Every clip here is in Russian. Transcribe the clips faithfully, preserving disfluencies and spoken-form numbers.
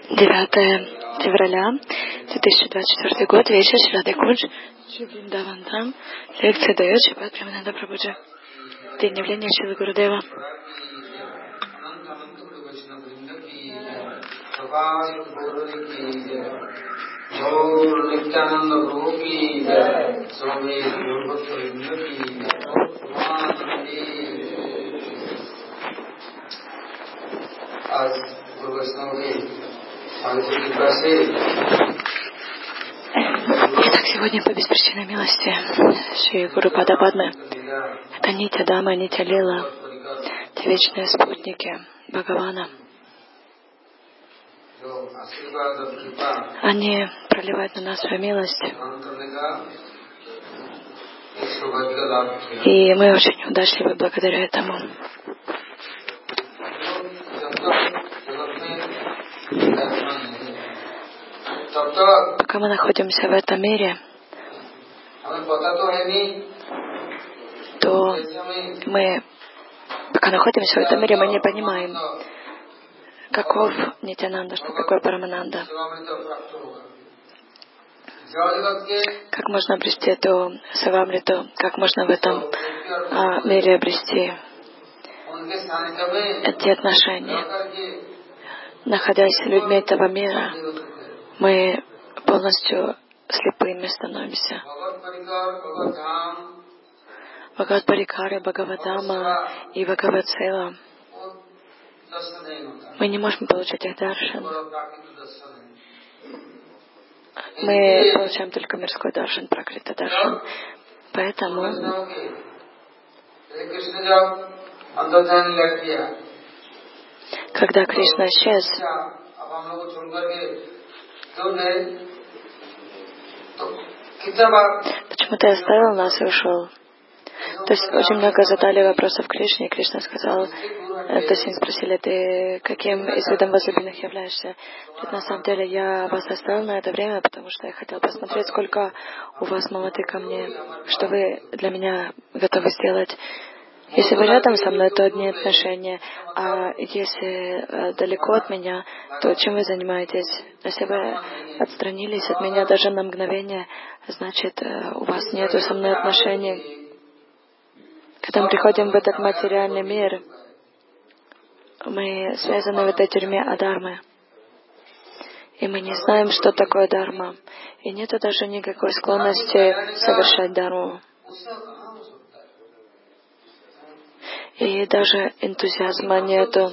девятое февраля две тысячи двадцать четвёртый год, вечер, Шри Кундж, Шри Вриндаван Дхам. Лекция дает Шрипад Премананда Прабхуджи. День явления Шрилы Гурудева. Итак, сегодня по беспричинной милости Шри Гуру Пада Падмы, это Нитя Дама, Нитя Лила, те вечные спутники Бхагавана. Они проливают на нас свою милость. И мы очень удачливы благодаря этому. Пока мы находимся в этом мире, то мы, пока находимся в этом мире, мы не понимаем, каков Нитянанда, что такое Парамананда. Как можно обрести эту Савамриту, как можно в этом а, мире обрести эти отношения. Находясь с людьми этого мира, мы полностью слепыми становимся. Бхагават Парикара, Бхагавадама и Бхагаватсела. Мы не можем получать их даршан. Мы получаем только мирской даршан, пракрита даршан. Поэтому когда Кришна исчез, почему ты оставил нас и ушел? То есть очень много задали вопросов Кришне, и Кришна сказал, то есть им спросили, ты каким из видов возлюбленных являешься? Говорит, на самом деле я вас оставил на это время, потому что я хотел посмотреть, сколько у вас маматы ко мне, что вы для меня готовы сделать. Если вы рядом со мной, то одни отношения, а если далеко от меня, то чем вы занимаетесь? Если вы отстранились от меня даже на мгновение, значит, у вас нет со мной отношений. Когда мы приходим в этот материальный мир, мы связаны в этой тюрьме адармы. И мы не знаем, что такое дарма. И нет даже никакой склонности совершать дарму. И даже энтузиазма нету.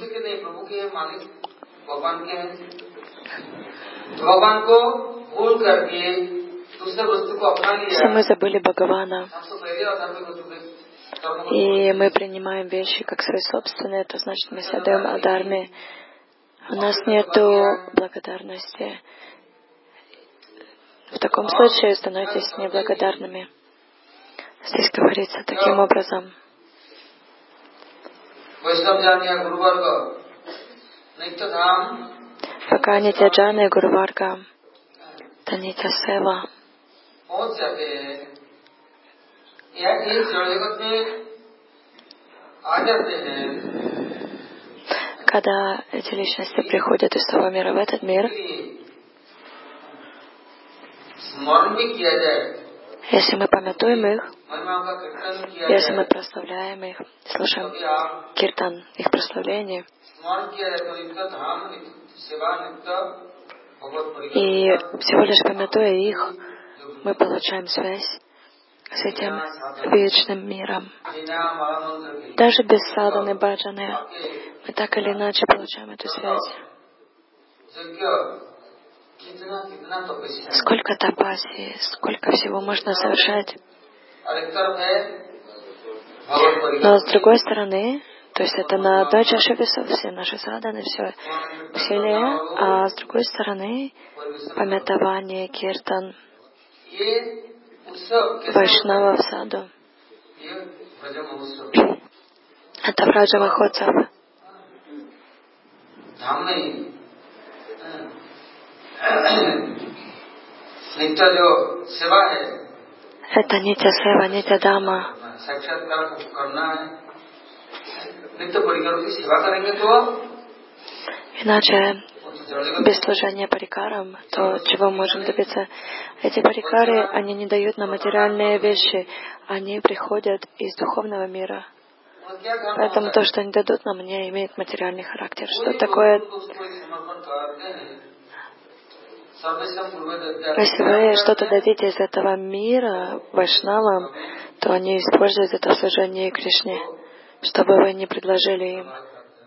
Все мы забыли Бхагавана. И мы принимаем вещи как свои собственные, это значит, мы следуем адарме. У нас нету благодарности. В таком случае становитесь неблагодарными. Здесь говорится таким образом. Пока Нитя Джана и Гуруварга, это Нитя Сева. Когда эти личности приходят из того мира в этот мир, если мы памятуем их, если мы прославляем их, слушаем киртан, их прославление, и всего лишь памятуя их, мы получаем связь с этим вечным миром. Даже без садханы, баджаны, мы так или иначе получаем эту связь. Сколько тапаси, сколько всего можно совершать. Но с другой стороны, то есть это на одной чаше весов, все наши садханы, все усилия, а с другой стороны, памятование, киртан, Вайшнава в саду. Это Враджа Махотсава. Это Нитя Сева, Нитя Дама. Иначе без служения парикарам, то чего мы можем добиться? Эти парикары, они не дают нам материальные вещи, они приходят из духовного мира. Поэтому то, что они дадут нам, не имеет материальный характер. Что такое? Если вы что-то дадите из этого мира вайшнавам, то они используют это в служении Кришне, чтобы вы не предложили им.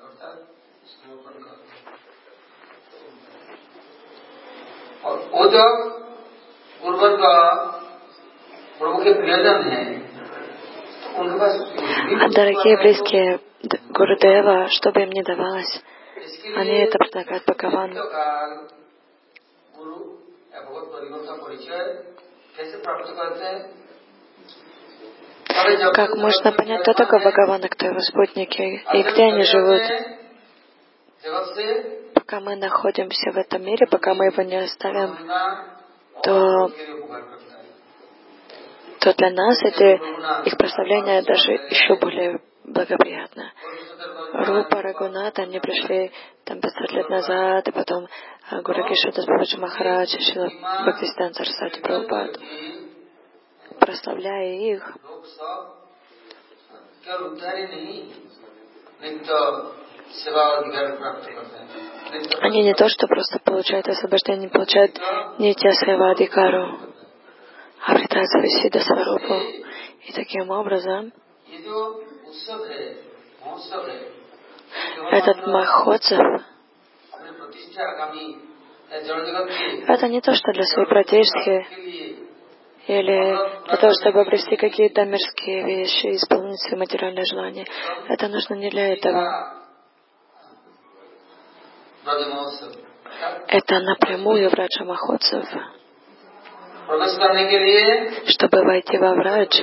А дорогие близкие Гурудева, что бы им ни давалось, они это предлагают Бхагавану. Как можно понять, кто такой Бхагаван, а кто его спутники, и где они живут? Пока мы находимся в этом мире, пока мы его не оставим, то, то для нас эти, их прославление даже еще более благоприятно. Рупа, Рагунат, они пришли там пятьсот лет назад, и потом Гуру Кешода Бабаджи Махарадж, Шрила Бхактисиданта Сарасвати Прабхупад, прославляя их, они не то, что просто получают освобождение, они получают нитья сейва-адхикару, обретают свою сиддха-сварупу. И таким образом этот махотсав это не то, что для своей пратишки или для того, чтобы обрести какие-то мирские вещи, исполнить свои материальные желания. Это нужно не для этого. Это напрямую Враджа Махотсав. Чтобы войти во Врадж,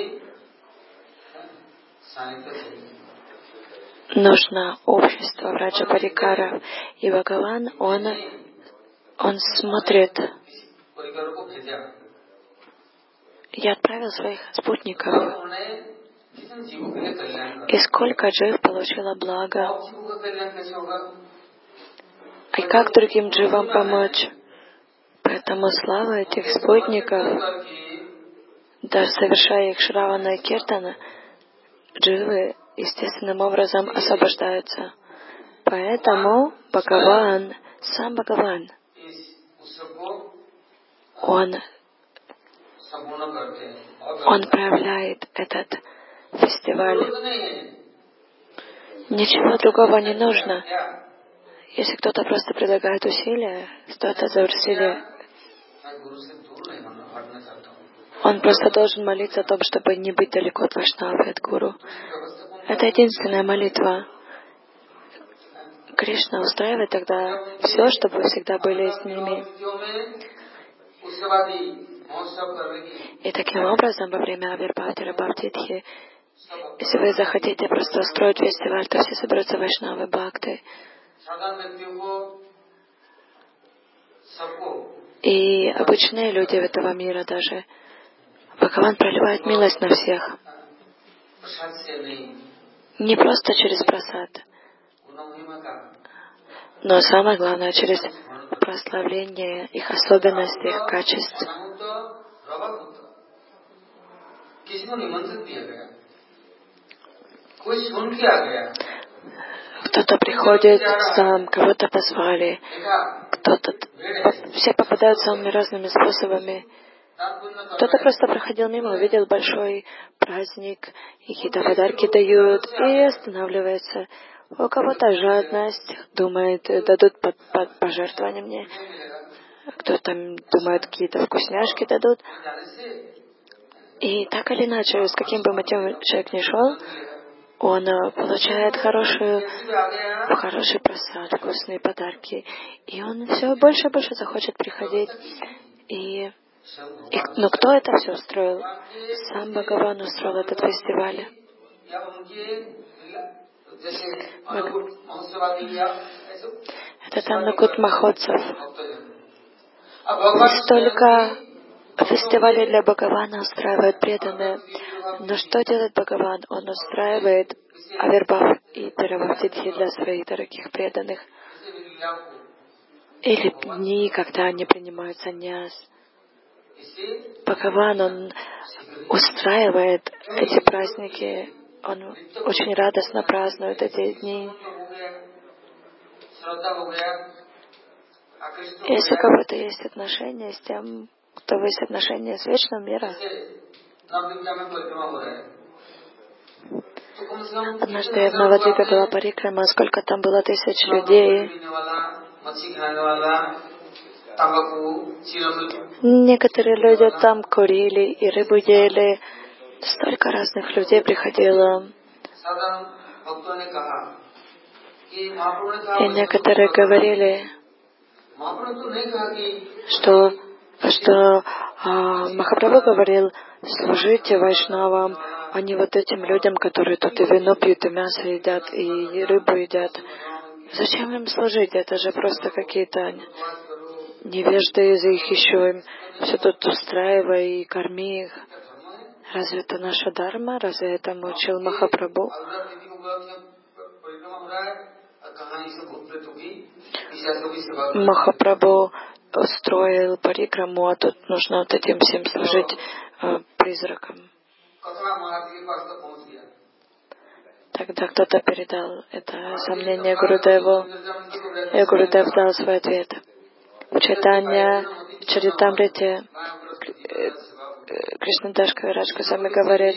нужно общество Враджа Парикара. И Бхагаван, он, он смотрит. Я отправил своих спутников. И сколько джив получило благо. И как другим дживам помочь? Поэтому слава этих спутников, даже совершая их Шравана и Киртана, дживы естественным образом освобождаются. Поэтому Бхагаван, сам Бхагаван, он, он проявляет этот фестиваль. Ничего другого не нужно. Если кто-то просто предлагает усилия, что это за усилия? Он просто должен молиться о том, чтобы не быть далеко от Вайшнавы, от Гуру. Это единственная молитва. Кришна устраивает тогда все, чтобы вы всегда были с ними. И таким образом, во время Авирбхавти Бхавтидхи, если вы захотите просто устроить фестиваль, то все соберутся Вайшнавы, Бхакты. И обычные люди этого мира даже. Бхагаван проливает милость на всех. Не просто через прасад, но самое главное, через прославление их особенностей, их качеств. Кто-то приходит сам, кого-то позвали, кто-то... Все попадают самыми разными способами. Кто-то просто проходил мимо, увидел большой праздник, и какие-то подарки дают, и останавливается. У кого-то жадность, думает, дадут под, под пожертвования мне. Кто-то думает, какие-то вкусняшки дадут. И так или иначе, с каким бы мотивом человек ни шел, он получает хорошую, хороший просад, вкусные подарки. И он все больше и больше захочет приходить. И, и, но кто это все устроил? Сам Бхагаван устроил этот фестиваль. Это Таннакут Махотсав. Столько фестивалей для Бхагавана устраивают преданные. Но что делает Бхагаван? Он устраивает Авирбхав и Парабхавтидхи для своих дорогих преданных. или дни, когда они принимают саньяс. Бхагаван, он устраивает эти праздники, он очень радостно празднует эти дни. Если у кого-то есть отношения с тем, кто есть отношения с вечным миром, однажды в Навадвипе была парикрама, сколько там было тысяч людей. Некоторые люди там курили и рыбу ели. Столько разных людей приходило. И некоторые говорили, что, что а, Махапрабху говорил: служите вайшнавам, а не вот этим людям, которые тут и вино пьют, и мясо едят, и рыбу едят. Зачем им служить? Это же просто какие-то невежды, из их еще им все тут устраивай и корми их. Разве это наша дharma? Разве это учил Махапрабху? Махапрабху устроил парикраму, а тут нужно вот этим всем служить э, призракам. Тогда кто-то передал это сомнение Гурудеву, и Гурудев дал свой ответ. В Чайтанья Чаритамрите Кришнадас Кавирадж Госвами говорит,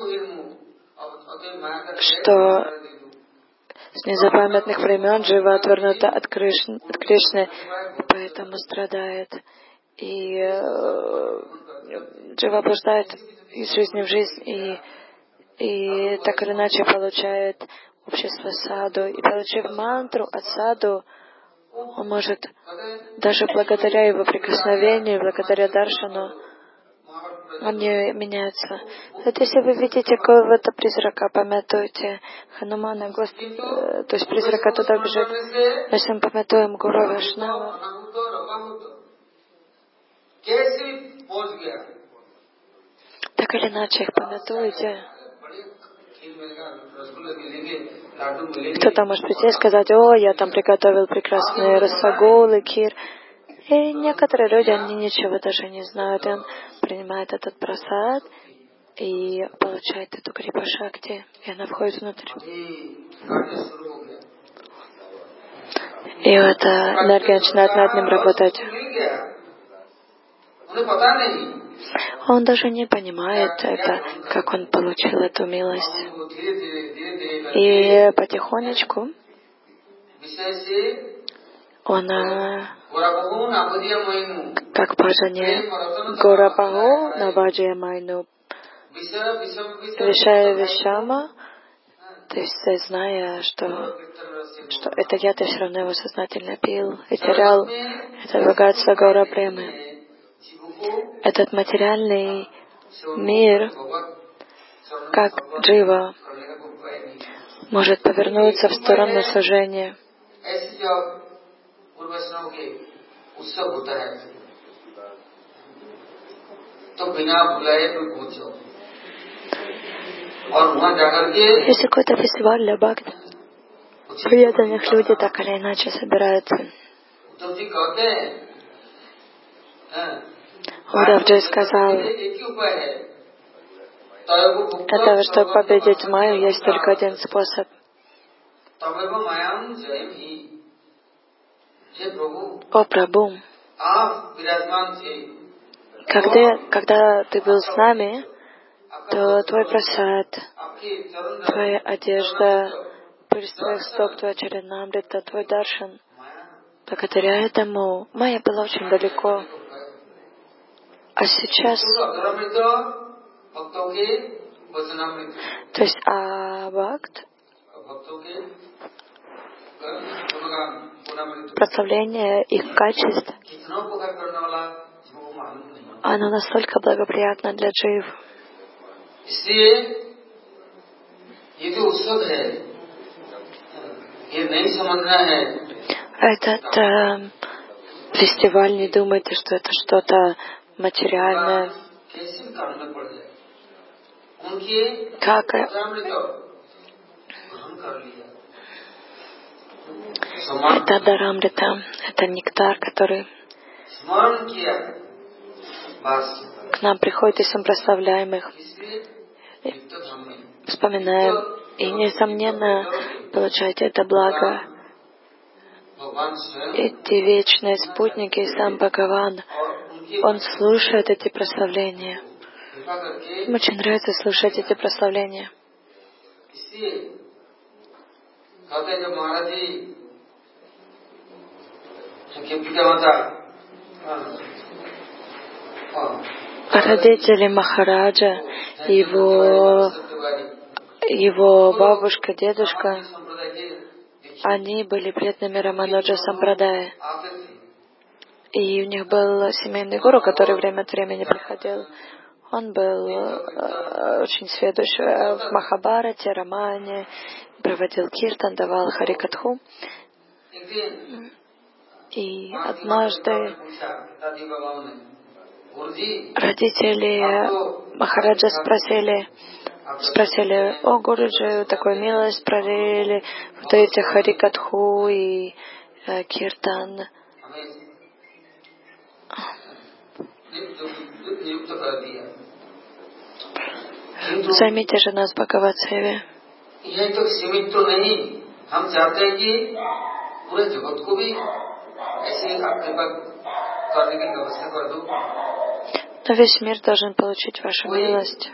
что с незапамятных времен Джива отвернута от Кришны, от Кришны, поэтому страдает. И э, Джива блуждает из жизни в жизнь, и, и так или иначе получает общество саду. И получив мантру от саду, он может, даже благодаря его прикосновению, благодаря даршану, он не меняется. Вот если вы видите какого-то призрака, помятуйте Ханумана, Гос... то есть призрака туда бежит. Если мы помятуем Гуру Вайшнава, так или иначе их помятуйте. Кто-то может прийти и сказать: о, я там приготовил прекрасные расагулы, кир. И некоторые люди, они ничего даже не знают. И он принимает этот прасад и получает эту крипа-шакти, и она входит внутрь. И вот энергия начинает над ним работать. Он даже не понимает это, как он получил эту милость. И потихонечку он, как бхаджане, Горабаху Наваджия Майну Вишая Вишама, то есть зная, что, что это я, ты все равно его сознательно пил и терял, это богатство Гаура Премы. Этот материальный мир, как джива, может повернуться в сторону служения. Если какой-то фестиваль для бхакт, преданных люди так или иначе собираются. Удавджи сказал, это, чтобы победить Майю, есть только один способ. О, Прабху, когда, когда ты был с нами, то твой прасад, твоя одежда, пыль с твоих стоп, твоя чаринамрита, твой даршан, благодаря этому Майя была очень далеко. А сейчас, то есть а бхакт, прославление их качеств, оно настолько благоприятно для джив. Этот э, фестиваль, не думайте, что это что-то материальное. Как Это Дарамрита, это нектар, который к нам приходит, если мы прославляем их, вспоминаем, и, несомненно, получаете это благо. Эти вечные спутники, сам Бхагаван, Он слушает эти прославления. Им очень нравится слушать эти прославления. Родители Махараджа, его, его бабушка, дедушка, они были преданными Рамануджа Сампрадая. И у них был семейный гуру, который время от времени приходил. Он был э, очень сведущ в Махабарате, Рамане, проводил киртан, давал харикатху. И однажды родители Махараджа спросили, спросили, о, Гуруджи, такую милость проявили, вот эти харикатху и э, киртан. Займите же нас в Бхагават-севе. Но весь мир должен получить вашу милость.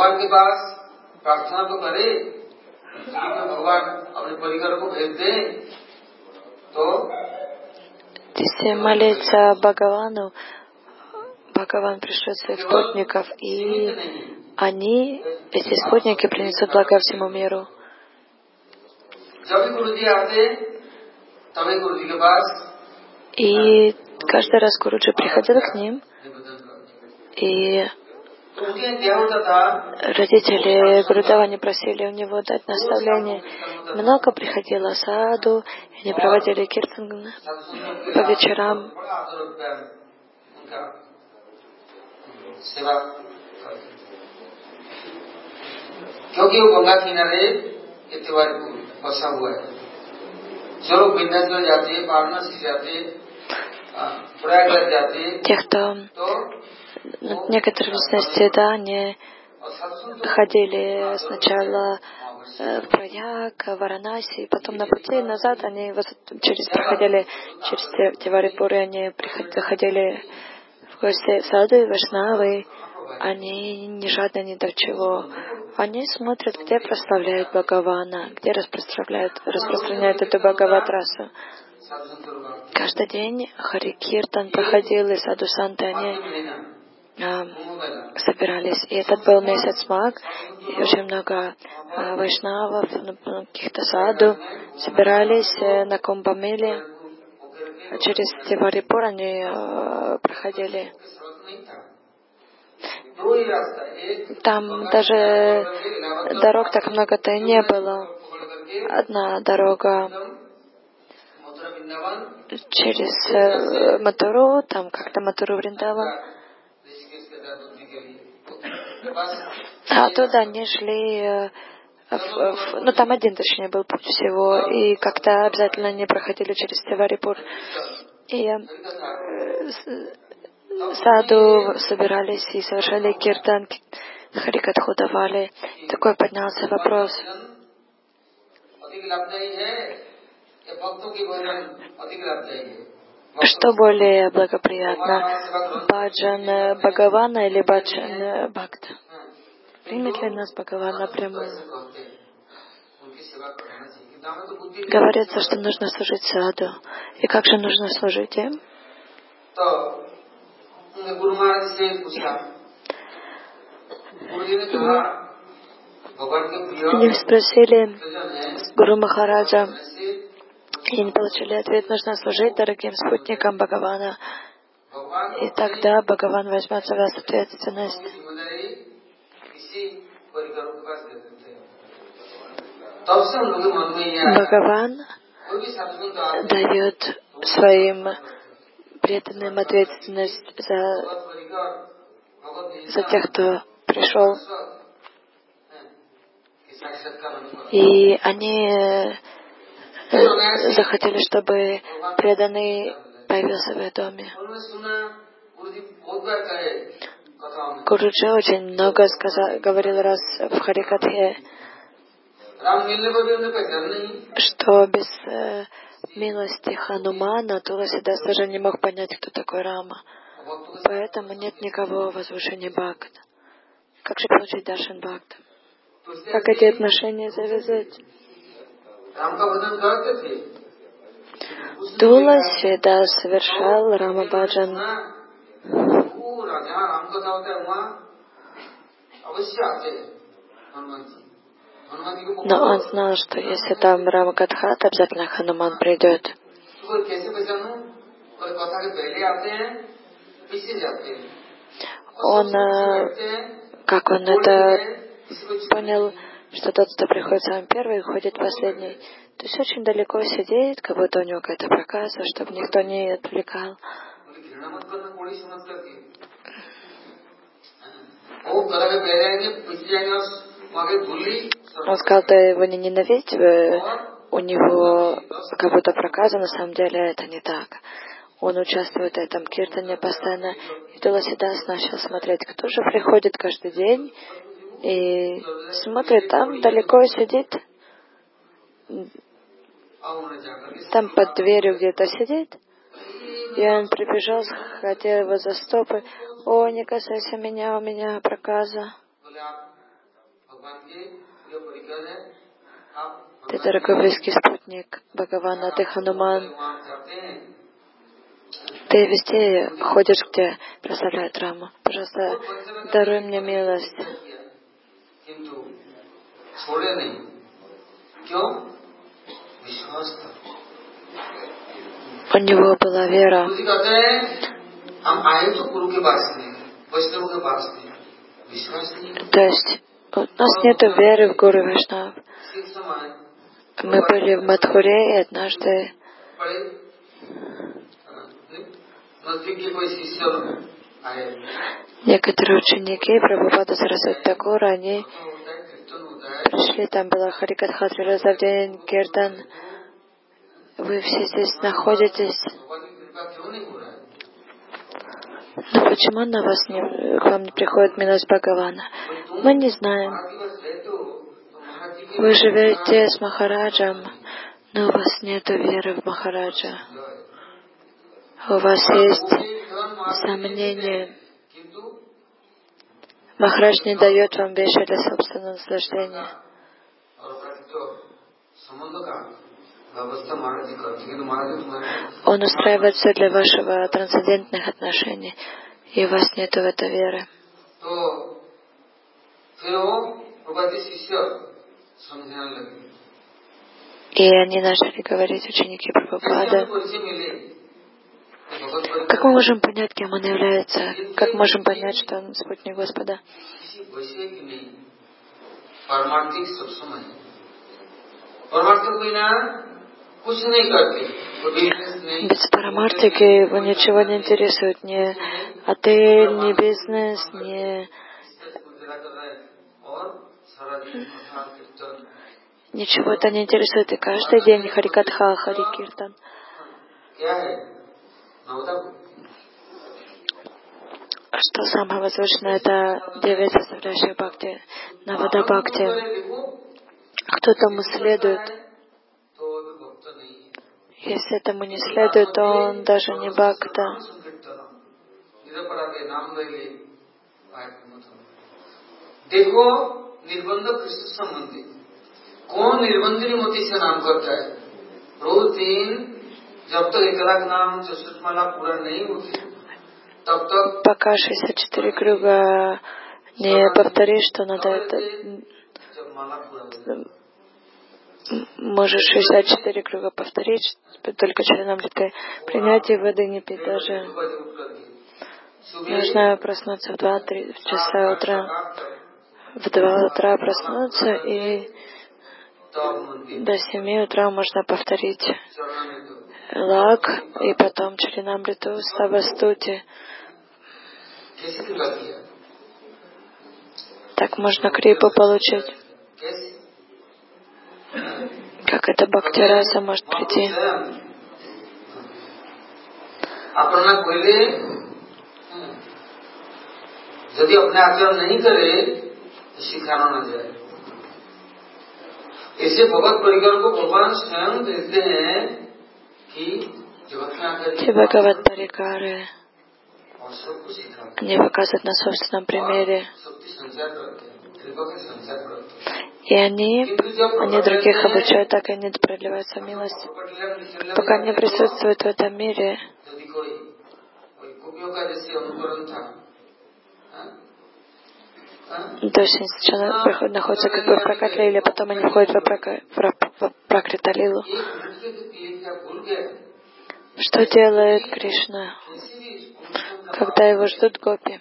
Если молиться Бхагавану, Бхагаван пришлет своих спутников, и они, эти спутники, принесут благо всему миру. И каждый раз Гуруджи приходил к ним, и родители Гурудевани просили у него дать наставление. Много приходило саду, и они проводили киртан по вечерам. क्योंकि वो गंगा किनारे ये तिवारीपुर बसा हुआ है। जो लोग विंध्याचल जाते हैं, वाराणसी जाते हैं, प्रयागराज जाते हैं, тех, кто некоторые личности, да, они ходили сначала в Праяг, в Варанаси, потом на пути назад они через проходили через Тиварипур, и они приходили в гости саду и Вайшнавы. Они не жадны ни до чего. Они смотрят, где прославляют Бхагавана, где распространяют, распространяют эту Бхагават-расу. Каждый день Хари Киртан проходил, и саду санты они а, собирались. И этот был месяц Маг, и очень много а, вайшнавов, ну, каких-то саду собирались э, на Кумбамеле. Через Тиварипур они э, проходили. Там даже дорог так много-то и не было. Одна дорога через э, Матуру, там как-то Матуру Вриндаван. А оттуда они шли, э, в, в, ну там один, точнее, был путь всего, и как-то обязательно они проходили через Тиварипур. И э, саду собирались и совершали киртан, харикатху давали. Такой поднялся вопрос. Что более благоприятно, баджан Бхагавана или баджан Бхакта? Примет ли нас Бхагаван напрямую? Говорится, что нужно служить саду. И как же нужно служить им? Они спросили Гуру Махараджа, и не получили ответ, нужно служить дорогим спутникам Бхагавана. И тогда Бхагаван возьмет за вас ответственность. Бхагаван дает своим преданным ответственность за, за тех, кто пришел. И они захотели, чтобы преданный появился в их доме. Гуруджи очень много сказал, говорил раз в Харикатхе, что без э, милости Ханумана Туласидас даже не мог понять, кто такой Рама. Поэтому нет никого возвышения Бхакт. Как же получить Даршан Бхакт? Как эти отношения завязать? Туласидас совершал Рама Баджан. Но он знал, что если там Рама Катха, то обязательно Хануман придет. Он, как он это понял, что тот, кто приходит самый первый, уходит последний. То есть очень далеко сидит, как будто у него какая-то проказа, чтобы никто не отвлекал. Он сказал, да его не ненавидеть, у него как будто проказа, на самом деле это не так. Он участвует в этом киртане постоянно. И Туласидас начал смотреть, кто же приходит каждый день и смотрит, там далеко сидит, там под дверью где-то сидит. И он прибежал, хотел его за стопы. О, не касайся меня, у меня проказа. Ты, дорогой близкий спутник Бхагавана, ты Хануман. Ты везде ходишь, где прославляют Раму. Пожалуйста, даруй мне милость. У него была вера. То есть у нас нет веры в Гуру Вайшнав. Мы были в Мадхуре, и однажды некоторые ученики Прабхупады Сарасвати Такура, они пришли, там была Харикатха три раза в день, Киртан. Вы все здесь находитесь. Но почему на вас не, к вам не приходит милость Бхагавана? Мы не знаем. Вы живете с Махараджем, но у вас нет веры в Махараджа. У вас есть сомнения. Махарадж не дает вам вещи для собственного наслаждения. Он устраивает все для вашего трансцендентных отношений, и у вас нет в это веры. И они начали говорить, ученики Прабхупады, как мы можем понять, кем он является? Как можем понять, что он спутник Господа? Без парамартики его ничего не интересует, ни отель, ни бизнес, ни... Ничего это не интересует, и каждый день Харикатха, Харикиртан. Что самое возвышенное, это девять составляющих бхакти, навада бхакти. Кто тому следует, если этому не следует, то он даже не бхакта. कौन निर्बंधनी मोती से नाम करता है रोज दिन जब तक एक लाख नाम चतुर्माला पूरा नहीं होती तब तक пока шестьдесят четыре круга не повторишь, что надо это... Можешь шестьдесят четыре круга повторить, только чаринамриты принять и воды не пить даже. Нужно проснуться в два-три часа утра. В два утра проснуться, и до семи утра можно повторить лак, и потом чаринамриту, ставастути. Так можно крипу получить. Как эта бхакти-раса может прийти? Все Бхагават Парикары, они показывают на собственном примере. И они, они других обучают, так и они проливаются милость. Пока они присутствуют в этом мире, то есть они сначала находятся как бы в Праката-лиле, потом они входят в, прака, в Пракрита-лилу. Что делает Кришна, когда его ждут гопи?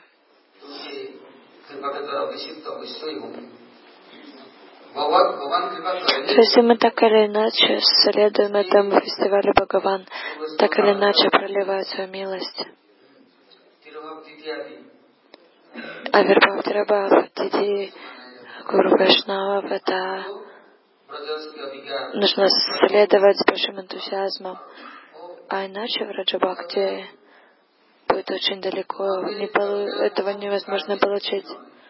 То есть мы так или иначе следуем этому фестивалю Бхагаван, так или иначе проливают свою милость. Авирбхав Тирабхав, Диди, Гуру Вайшнава, это нужно следовать с большим энтузиазмом. А иначе в Раджа-бхакти будет очень далеко, не полу... этого невозможно получить.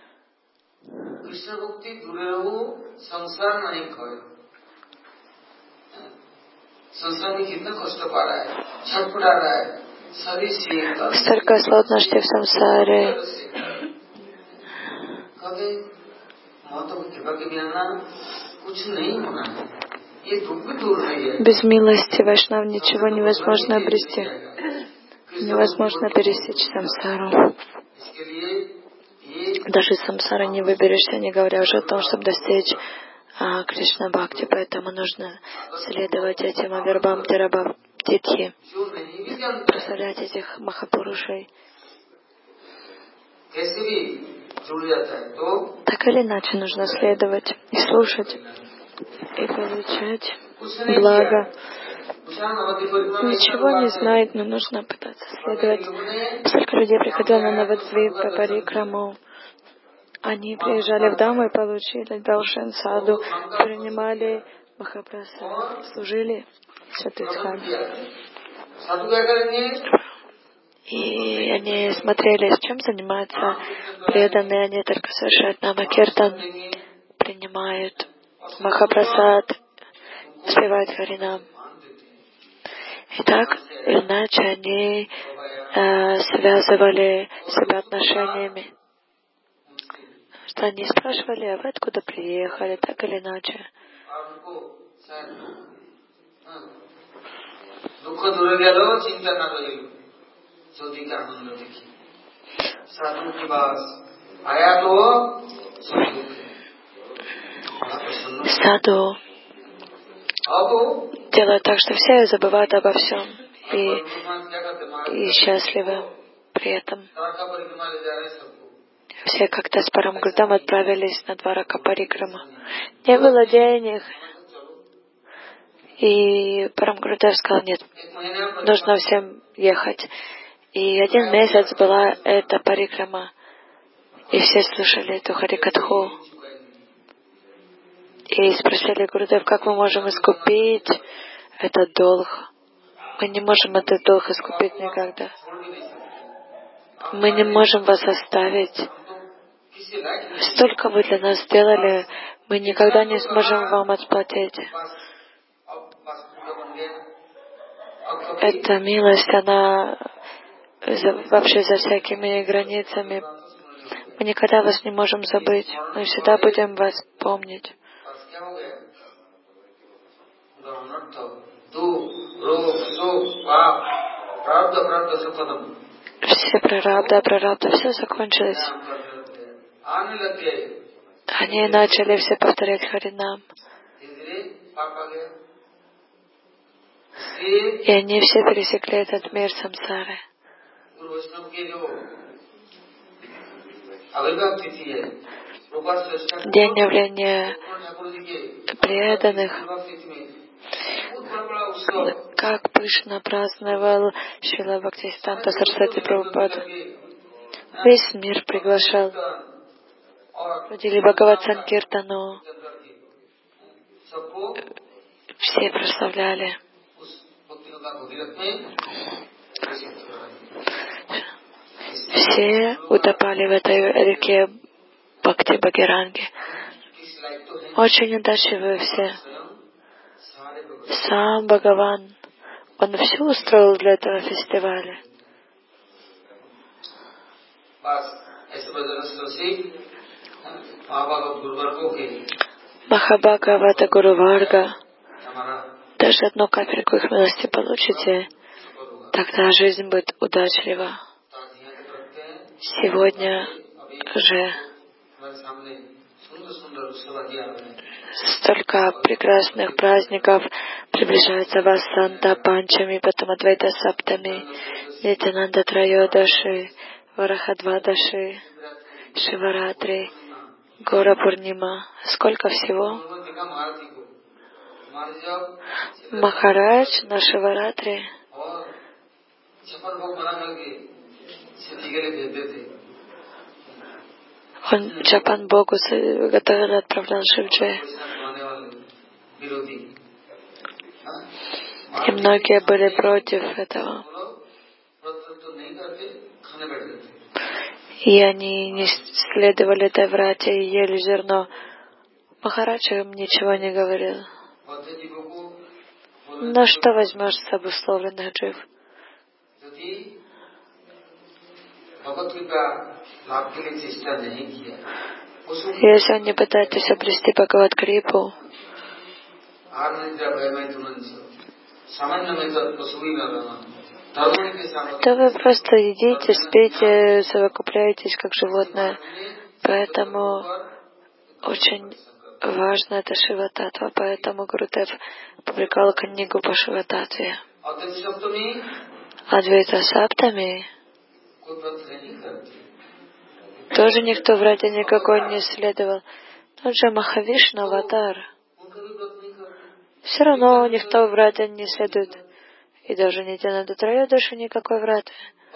Столько сложностей в самсаре. Без милости Вайшнав ничего невозможно обрести. Невозможно пересечь самсару. Даже из самсары не выберешься, не говоря уже о том, чтобы достичь а, Кришна Бхакти. Поэтому нужно следовать этим Авирбхам Тирабхав Титхи, прославлять этих Махапурушей. Так или иначе нужно следовать и слушать, и получать благо. Ничего не знает, но нужно пытаться следовать. Сколько людей приходило на Навадвип по Парикраму. Они приезжали в Даму и получили Даршан Саду, принимали Махапрасад, служили Святой. И они смотрели, с чем занимаются преданные. Они только совершают намакиртан, принимают Махапрасад, спевают Харинам. И так, иначе они э, связывали себя отношениями. Что они спрашивали, а вы откуда приехали, так или иначе. Саду делают так, что все забывают обо всем и, и счастливы при этом. Все как-то с Парамгурдам отправились на Дварака Парикрама. Не было денег. И Парамгурдев сказал, нет, нужно всем ехать. И один месяц была эта Парикрама. И все слушали эту Харикатху. И спросили Гурудев, как мы можем искупить этот долг. Мы не можем этот долг искупить никогда. Мы не можем вас оставить. Столько вы для нас сделали, мы никогда не сможем вам отплатить. Эта милость, она за, вообще за всякими границами. Мы никогда вас не можем забыть. Мы всегда будем вас помнить. Все прарабда, прарабда, все закончилось. Они начали все повторять Харинам. И они все пересекли этот мир самсары. День явления преданных. Как пышно праздновал Шрила Бхактисиданта Сарасвати Прабхупада. Весь мир приглашал. Ходили Бхагават Санкиртану. все прославляли. Все утопали в этой реке Бхакти Бхагиранги. Очень удачливые все. Сам Бхагаван, он все устроил для этого фестиваля. Махабхагавата Гуру Варга, даже одну капельку их милости получите, тогда жизнь будет удачлива. Сегодня же столько прекрасных праздников приближается Васанта Панчами, потом Адвайта Саптами, Нитянанда Трайодаши, Варахадвадаши, Шиваратри, Гора Пурнима. Сколько всего? Махарадж на Шиваратри он Джапан Богу готовил и отправлял Шивджи. И многие были против этого. И они не следовали Деврате и ели зерно. Махарадж им ничего не говорил. Но что возьмешь с обусловленных джив? Если он не пытается обрести Бхагавад-крипу, то вы просто едите, спите, совокупляетесь как животное. Поэтому очень важно это Шива-татва. Поэтому Гурудев публиковал книгу по Шива-татве. Адвайта Саптами тоже никто вроде никакой не следовал. Тот же Махавишну Аватар. Все равно никто врате не следует. И даже Нитянанда Трайодаши никакой враты.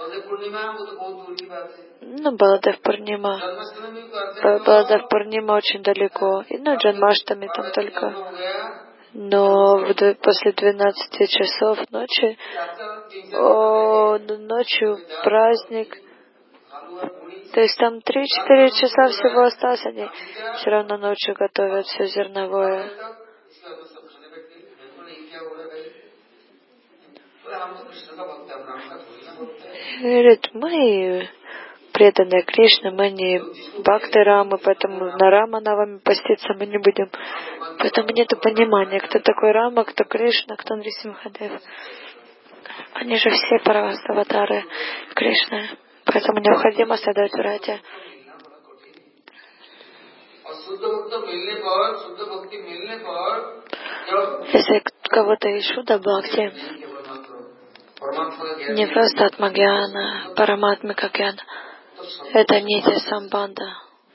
Ну, Баладев Пурнима. Баладев Пурнима очень далеко. И ну, Джанмаштами там только. Но в, после двенадцати часов ночи, о, ночью праздник. То есть там три-четыре часа всего осталось, они все равно ночью готовят все зерновое. Говорит, мы преданные Кришны, мы не бхакты Рамы, поэтому на Рама Навами поститься мы не будем. Поэтому нет понимания, кто такой Рама, кто Кришна, кто Нрисимхадев. Они же все параваставатары Кришны. Поэтому необходимо следовать врате. Если кого-то из Шуда Бхакти, не просто Атмагьяна, Параматмика Гьяна, это нити самбанда.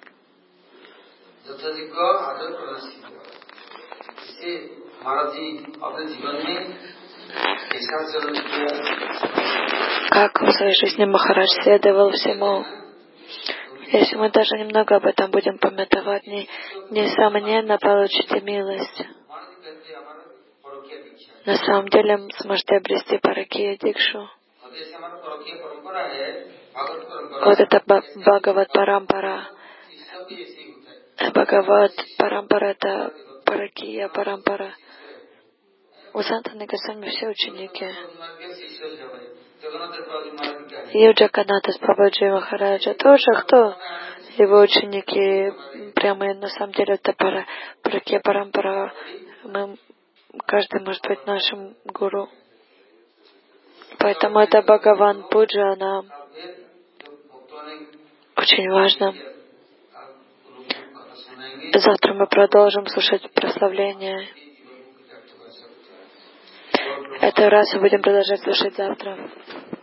Как в своей жизни Махарадж следовал всему. Если мы даже немного об этом будем памятовать, не, несомненно получите милость. На самом деле сможете обрести паракия дикшу. Вот это Бхагават Парампара. Бхагават Парампара — это паракия Парампара. У Сантаны Госвами все ученики. И у Джаганната Бабаджи Махараджа тоже кто? Его ученики прямо на самом деле это пара, паракия Парампара. Мы, каждый может быть нашим гуру. Поэтому это Бхагаван Пуджа, она очень важна. Завтра мы продолжим слушать прославление. Эту раз мы будем продолжать слушать завтра.